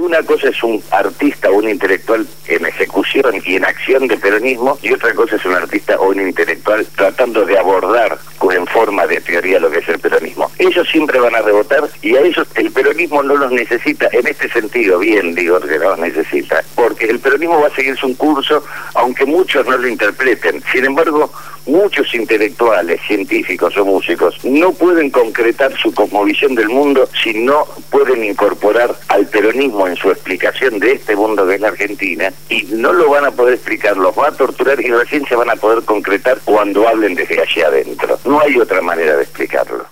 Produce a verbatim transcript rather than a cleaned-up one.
una cosa es un artista o un intelectual en ejecución y en acción de peronismo, y otra cosa es un artista o un intelectual tratando de abordar en forma de teoría lo que es el peronismo. Ellos siempre van a rebotar, y a ellos el peronismo no los necesita, en este sentido, bien digo que no los necesita, porque el peronismo va a seguir su curso, aunque muchos no lo interpreten. Sin embargo, muchos intelectuales, científicos o músicos no pueden concretar su cosmovisión del mundo si no pueden incorporar al peronismo en su explicación de este mundo que es la Argentina, y no lo van a poder explicar, los va a torturar y recién se van a poder concretar cuando hablen desde allá adentro. No hay otra manera de explicarlo.